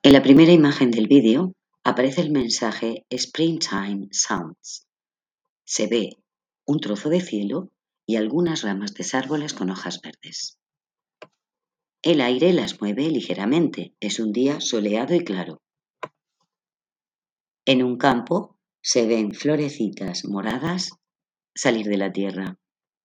En la primera imagen del vídeo aparece el mensaje Springtime Sounds. Se ve un trozo de cielo y algunas ramas de árboles con hojas verdes. El aire las mueve ligeramente. Es un día soleado y claro. En un campo se ven florecitas moradas salir de la tierra.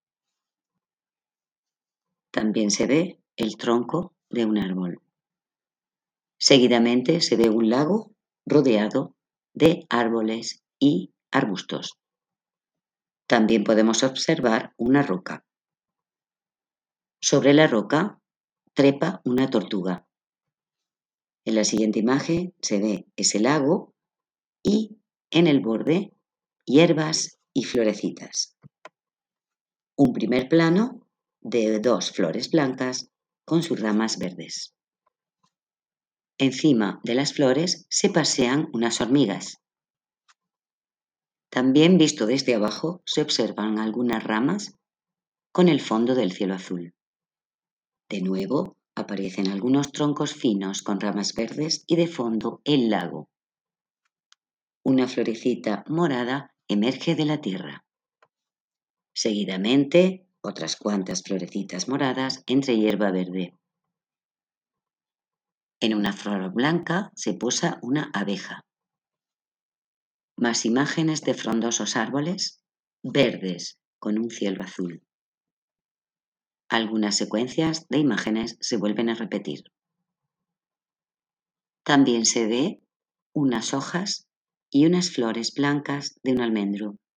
También se ve el tronco de un árbol. Seguidamente se ve un lago rodeado de árboles y arbustos. También podemos observar una roca. Sobre la roca trepa una tortuga. En la siguiente imagen se ve ese lago y en el borde hierbas y florecitas. Un primer plano de 2 flores blancas con sus ramas verdes. Encima de las flores se pasean unas hormigas. También visto desde abajo se observan algunas ramas con el fondo del cielo azul. De nuevo aparecen algunos troncos finos con ramas verdes y de fondo el lago. Una florecita morada emerge de la tierra. Seguidamente, otras cuantas florecitas moradas entre hierba verde. En una flor blanca se posa una abeja. Más imágenes de frondosos árboles verdes con un cielo azul. Algunas secuencias de imágenes se vuelven a repetir. También se ve unas hojas y unas flores blancas de un almendro.